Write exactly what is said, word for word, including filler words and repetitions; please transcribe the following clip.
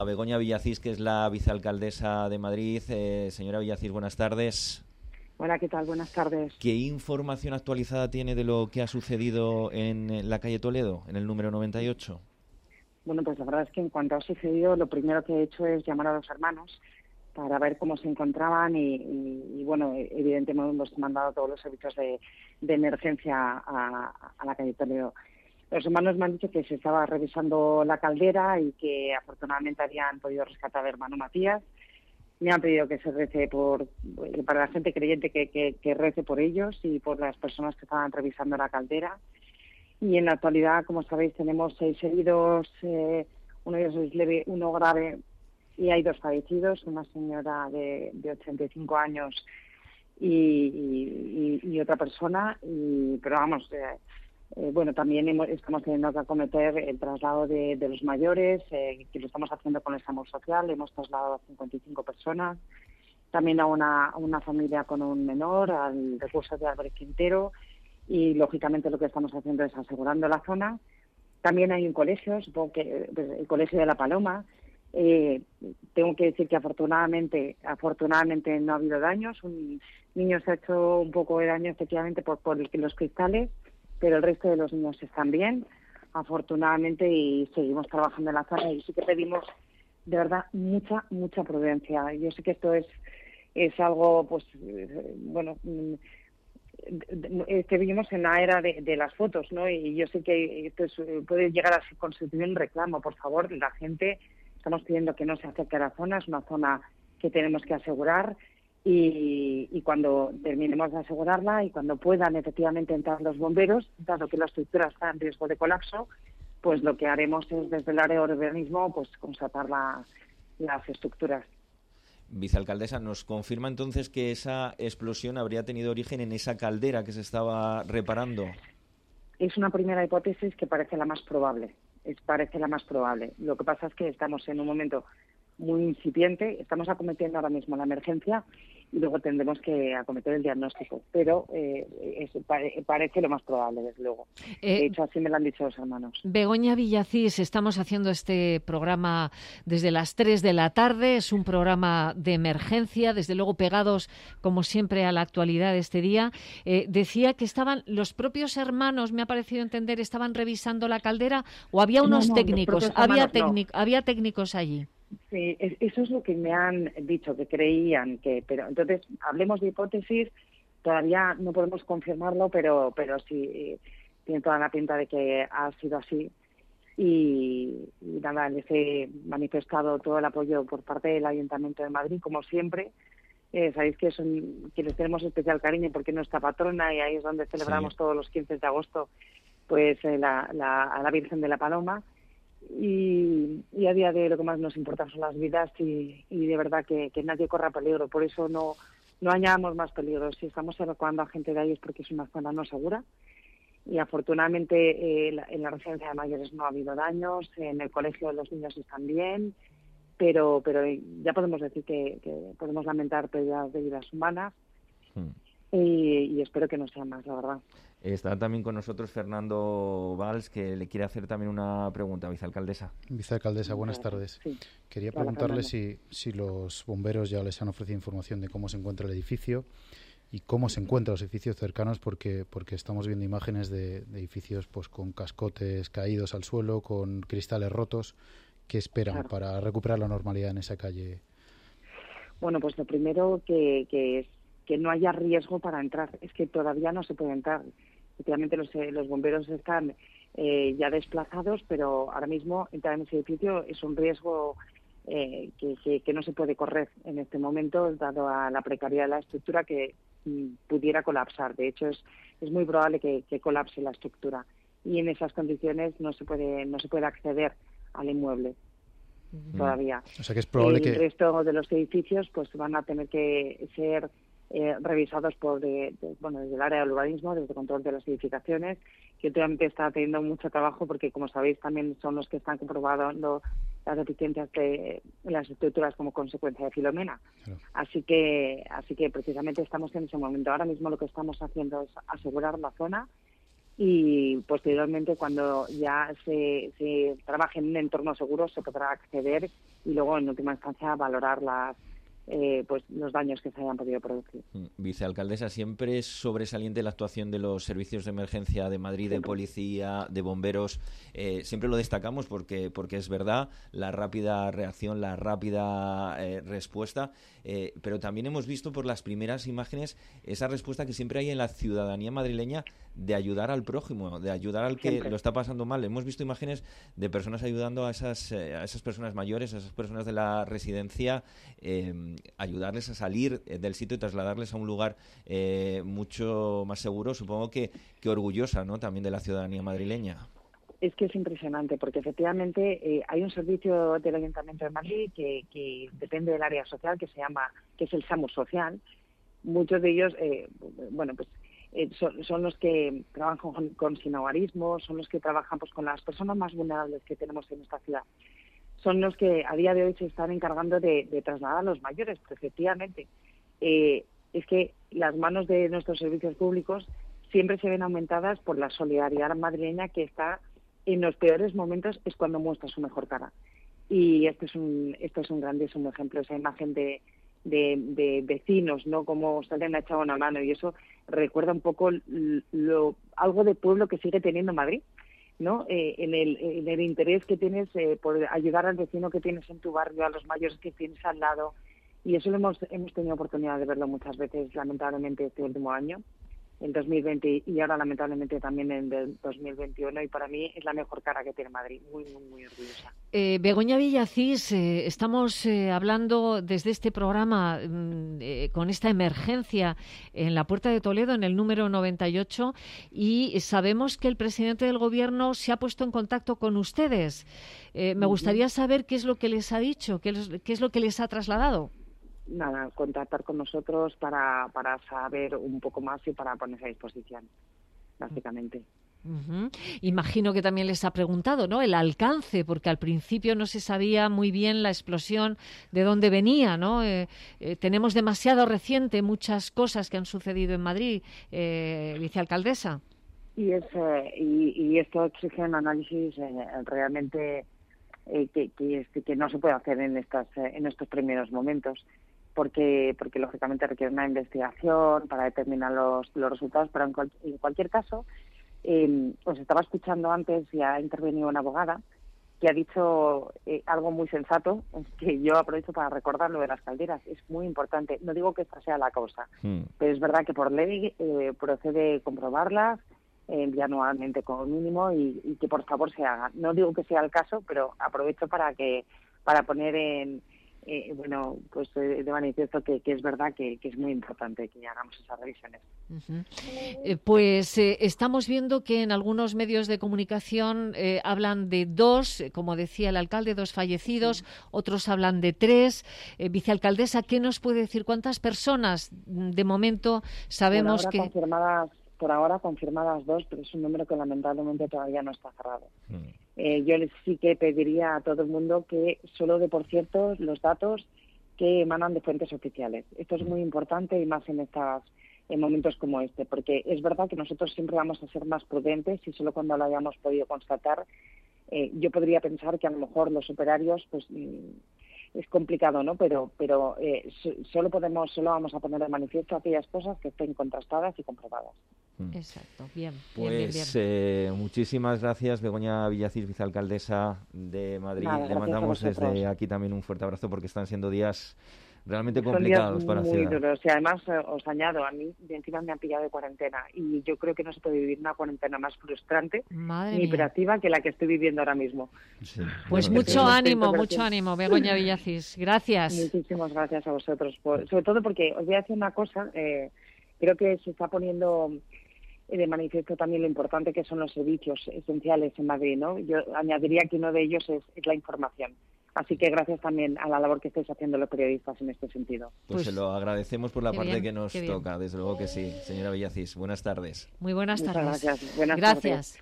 A Begoña Villacís, que es la vicealcaldesa de Madrid. Eh, señora Villacís, buenas tardes. Hola, ¿qué tal? Buenas tardes. ¿Qué información actualizada tiene de lo que ha sucedido en la calle Toledo, en el número noventa y ocho? Bueno, pues la verdad es que en cuanto ha sucedido, lo primero que he hecho es llamar a los hermanos para ver cómo se encontraban y, y, y bueno, evidentemente hemos mandado todos los servicios de, de emergencia a, a la calle Toledo. Los hermanos me han dicho que se estaba revisando la caldera y que afortunadamente habían podido rescatar al hermano Matías. Me han pedido que se rece por, para la gente creyente que, que, que rece por ellos y por las personas que estaban revisando la caldera. Y en la actualidad, como sabéis, tenemos seis heridos, eh, uno de ellos es leve, uno grave, y hay dos fallecidos, una señora de, de ochenta y cinco años y, y, y otra persona. Y, pero vamos, eh, eh, bueno, también hemos, estamos teniendo que acometer el traslado de, de los mayores, eh, que lo estamos haciendo con el SAMUR Social. Hemos trasladado a cincuenta y cinco personas, también a una, a una familia con un menor, al recurso de Álvarez Quintero, y lógicamente lo que estamos haciendo es asegurando la zona. También hay un colegio, supongo que el Colegio de la Paloma. Eh, tengo que decir que afortunadamente afortunadamente no ha habido daños. Un niño se ha hecho un poco de daño efectivamente por, por los cristales, pero el resto de los niños están bien, afortunadamente, y seguimos trabajando en la zona. Y sí que pedimos de verdad mucha, mucha prudencia. Yo sé que esto es, es algo, pues, eh, bueno, que vivimos en la era de, de las fotos, ¿no? Y yo sé que esto es, puede llegar a constituir un reclamo. Por favor, la gente, estamos pidiendo que no se acerque a la zona, es una zona que tenemos que asegurar, y, y cuando terminemos de asegurarla y cuando puedan efectivamente entrar los bomberos, dado que la estructura está en riesgo de colapso, pues lo que haremos es desde el área de urbanismo pues constatar la, las estructuras. Vicealcaldesa, ¿nos confirma entonces que esa explosión habría tenido origen en esa caldera que se estaba reparando? Es una primera hipótesis que parece la más probable. Es, parece la más probable. Lo que pasa es que estamos en un momento muy incipiente, estamos acometiendo ahora mismo la emergencia y luego tendremos que acometer el diagnóstico, pero eh, es, pare, parece lo más probable, desde luego. Eh, de hecho, así me lo han dicho los hermanos. Begoña Villacís, estamos haciendo este programa desde las tres de la tarde, es un programa de emergencia, desde luego pegados, como siempre, a la actualidad de este día. Eh, decía que estaban los propios hermanos, me ha parecido entender, estaban revisando la caldera, o había unos no, no, técnicos, había, hermanos, técnic, no. había técnicos allí. Sí, eso es lo que me han dicho, que creían que, pero entonces hablemos de hipótesis, todavía no podemos confirmarlo, pero pero sí eh, tiene toda la pinta de que ha sido así. Y, y nada, les he manifestado todo el apoyo por parte del Ayuntamiento de Madrid, como siempre. Eh, sabéis que, son, que les tenemos especial cariño porque es nuestra patrona y ahí es donde celebramos sí. todos los quince de agosto pues eh, la, la, a la Virgen de la Paloma. Y, y a día de hoy lo que más nos importa son las vidas y, y de verdad que, que nadie corra peligro. Por eso no, no añadamos más peligros. Si estamos evacuando a gente de ahí es porque es una zona no segura. Y afortunadamente eh, la, en la residencia de mayores no ha habido daños, en el colegio los niños están bien, pero pero ya podemos decir que, que podemos lamentar pérdidas de vidas humanas. Hmm. Y, y espero que no sea más, la verdad. Está también con nosotros Fernando Valls, que le quiere hacer también una pregunta, vicealcaldesa. Vicealcaldesa, buenas tardes. Sí. Quería claro, preguntarle si, si los bomberos ya les han ofrecido información de cómo se encuentra el edificio y cómo se encuentran los edificios cercanos, porque porque estamos viendo imágenes de, de edificios pues con cascotes caídos al suelo, con cristales rotos. ¿Qué esperan claro. para recuperar la normalidad en esa calle? Bueno, pues lo primero que, que es que no haya riesgo para entrar. Es que todavía no se puede entrar. Efectivamente, los, los bomberos están eh, ya desplazados, pero ahora mismo entrar en ese edificio es un riesgo eh, que, que, que no se puede correr en este momento, dado a la precariedad de la estructura, que mm, pudiera colapsar. De hecho, es, es muy probable que, que colapse la estructura. Y en esas condiciones no se puede, no se puede acceder al inmueble. Mm. Todavía. O sea que es probable el que... resto de los edificios pues van a tener que ser Eh, revisados por de, de, bueno, desde el área del urbanismo, desde el control de las edificaciones, que últimamente está teniendo mucho trabajo porque, como sabéis, también son los que están comprobando las deficiencias de las estructuras como consecuencia de Filomena. Claro. Así que así que precisamente estamos en ese momento. Ahora mismo lo que estamos haciendo es asegurar la zona y posteriormente, cuando ya se, se trabaje en un entorno seguro, se podrá acceder y luego, en última instancia, valorar las Eh, pues los daños que se hayan podido producir. Vicealcaldesa, siempre es sobresaliente la actuación de los servicios de emergencia de Madrid, de policía, de bomberos. Eh, siempre lo destacamos porque porque es verdad, la rápida reacción, la rápida eh, respuesta, eh, pero también hemos visto por las primeras imágenes esa respuesta que siempre hay en la ciudadanía madrileña de ayudar al prójimo, de ayudar al que siempre lo está pasando mal. Hemos visto imágenes de personas ayudando a esas, eh, a esas personas mayores, a esas personas de la residencia, eh, ayudarles a salir del sitio y trasladarles a un lugar eh, mucho más seguro, supongo que, que orgullosa, ¿no?, también de la ciudadanía madrileña. Es que es impresionante, porque efectivamente eh, hay un servicio del Ayuntamiento de Madrid que, que depende del área social, que se llama, que es el SAMUR Social. Muchos de ellos, eh, bueno, pues eh, son, son los que trabajan con, con sinhogarismo, son los que trabajan pues con las personas más vulnerables que tenemos en esta ciudad. Son los que a día de hoy se están encargando de, de trasladar a los mayores, pero efectivamente eh, es que las manos de nuestros servicios públicos siempre se ven aumentadas por la solidaridad madrileña, que está en los peores momentos, es cuando muestra su mejor cara. Y este es un, esto es un grandísimo ejemplo, esa imagen de, de, de vecinos, ¿no?, como salen a echar una mano, y eso recuerda un poco lo, algo de pueblo que sigue teniendo Madrid, ¿no? Eh, en, el, en el interés que tienes eh, por ayudar al vecino que tienes en tu barrio, a los mayores que tienes al lado, y eso lo hemos hemos tenido oportunidad de verlo muchas veces, lamentablemente, este último año, en dos mil veinte, y ahora lamentablemente también en el dos mil veintiuno, y para mí es la mejor cara que tiene Madrid, muy, muy, muy orgullosa. Eh, Begoña Villacís, eh, estamos eh, hablando desde este programa eh, con esta emergencia en la Puerta de Toledo, en el número noventa y ocho, y sabemos que el presidente del Gobierno se ha puesto en contacto con ustedes. Eh, me gustaría saber qué es lo que les ha dicho, qué es, qué es lo que les ha trasladado. Nada, contactar con nosotros para, para saber un poco más y para ponerse a disposición, básicamente. Uh-huh. Imagino que también les ha preguntado, ¿no?, el alcance, porque al principio no se sabía muy bien la explosión de dónde venía, ¿no? Eh, eh, tenemos demasiado reciente muchas cosas que han sucedido en Madrid, eh, vicealcaldesa. Y, es, eh, y, y esto exige un análisis eh, realmente eh, que, que, que no se puede hacer en, estas, eh, en estos primeros momentos. Porque, porque lógicamente requiere una investigación para determinar los, los resultados, pero en, cual, en cualquier caso, eh, os estaba escuchando antes y ha intervenido una abogada que ha dicho eh, algo muy sensato, que yo aprovecho para recordar lo de las calderas. Es muy importante. No digo que esta sea la causa, mm. pero es verdad que por ley eh, procede comprobarlas eh, anualmente como mínimo y, y que por favor se haga. No digo que sea el caso, pero aprovecho para que para poner en Eh, bueno, pues eh, de manifiesto que, que es verdad que, que es muy importante que hagamos esas revisiones. Uh-huh. Eh, pues eh, estamos viendo que en algunos medios de comunicación eh, hablan de dos, como decía el alcalde, dos fallecidos, sí. Otros hablan de tres. Eh, vicealcaldesa, ¿qué nos puede decir? ¿Cuántas personas de momento sabemos por ahora que...? Confirmadas, por ahora confirmadas dos, pero es un número que lamentablemente todavía no está cerrado. Mm. Eh, yo les sí que pediría a todo el mundo que solo dé por cierto los datos que emanan de fuentes oficiales. Esto es muy importante y más en estas en momentos como este, porque es verdad que nosotros siempre vamos a ser más prudentes y solo cuando lo hayamos podido constatar. Eh, yo podría pensar que a lo mejor los operarios, pues es complicado, ¿no? Pero pero eh, solo podemos solo vamos a poner de manifiesto aquellas cosas que estén contrastadas y comprobadas. Exacto, bien. Pues bien, bien, bien. Eh, muchísimas gracias, Begoña Villacís, vicealcaldesa de Madrid. Nada, Le mandamos desde aquí también un fuerte abrazo porque están siendo días realmente Son complicados días para la muy ciudad. duros. Y además eh, os añado, a mí de encima me han pillado de cuarentena y yo creo que no se puede vivir una cuarentena más frustrante Madre ni mía. operativa que la que estoy viviendo ahora mismo. Sí. Pues Bueno, mucho que... ánimo, mucho ánimo, Begoña Villacís. Gracias. Muchísimas gracias a vosotros, por, sobre todo porque os voy a decir una cosa, eh, creo que se está poniendo de manifiesto también lo importante que son los servicios esenciales en Madrid, ¿no? Yo añadiría que uno de ellos es, es la información. Así que gracias también a la labor que estáis haciendo los periodistas en este sentido. Pues, pues se lo agradecemos por la parte bien, que nos toca, desde luego que sí. Señora Villacís, buenas tardes. Muy buenas Muchas tardes. Gracias. Buenas gracias. tardes.